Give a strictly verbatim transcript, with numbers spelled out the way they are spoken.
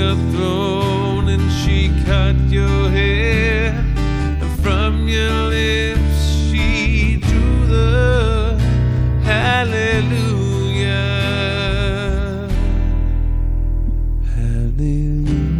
the throne and she cut your hair, and from your lips she drew the hallelujah. Hallelujah.